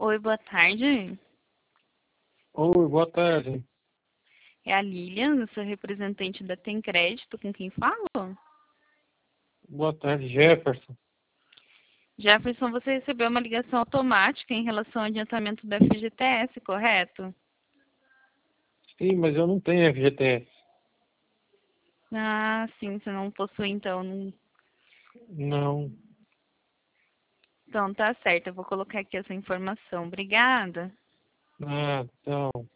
Oi, boa tarde. Oi, boa tarde. É a Lilian, eu sou representante da Tem Crédito, com quem falo? Boa tarde, Jefferson. Jefferson, você recebeu uma ligação automática em relação ao adiantamento da FGTS, correto? Sim, mas eu não tenho FGTS. Ah, sim, você não possui, então. Não. Então, tá certo, eu vou colocar aqui essa informação. Obrigada. Ah, então.